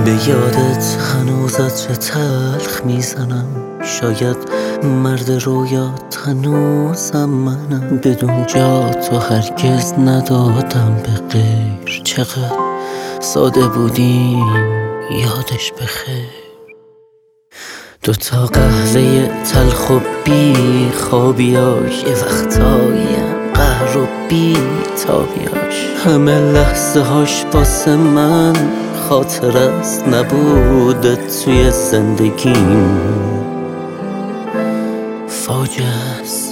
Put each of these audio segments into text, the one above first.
به یادت هنوز عطر تلخ میزنم، شاید مرد رویات هنوزم منم. بدون جا تو هرگز ندادم به غیر، چقدر ساده بودیم یادش بخیر. دوتا قهوه تلخ و بی خوابیاش، یه وقتایم قهر و بی تابیاش. همه لحظه هاش واسه من خاطر است، نبوده توی زندگیم فاجعه است.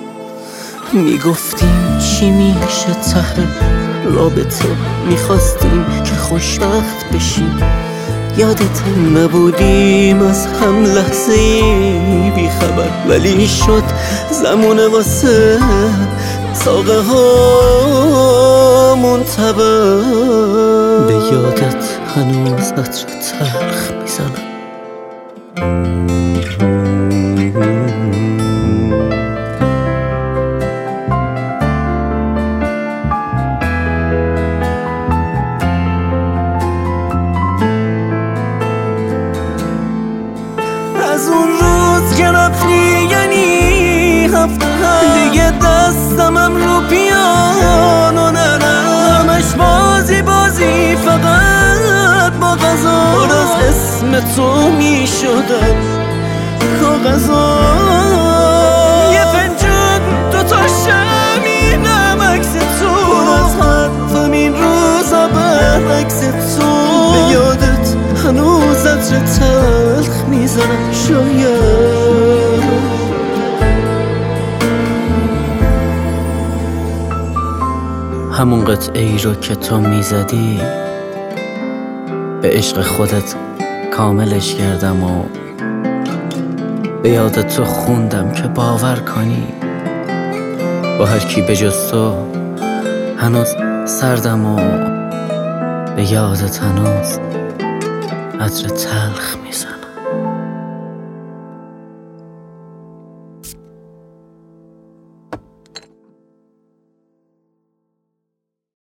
میگفتیم چی میشه ته رابطه، میخواستیم که خوشبخت بشیم. یادت نبودیم از هم لحظه ای بی خبر، ولی شد زمونه واسه ساقه ها منتبه. به یادت هنوز عطر تلخ میزنم. از اون روز که رفتی یعنی هفته دیگه دستمم رو پیانو نرم، همش بازی فقط با غذا. پر از اسم تو می شدن کاغذا، یه فنجون دوتا شمینم عکس تو، پر از حرفم این روزا برعکس تو. به یادت هنوز عطر تلخ میزنم شاید. همون قطعه‌ای رو که تو میزدی به عشق خودت کاملش کردم و به یاد تو خوندم که باور کنی با هر کی به جز تو هنوز سردم و به یادت هنوز عطر تلخ میزنم.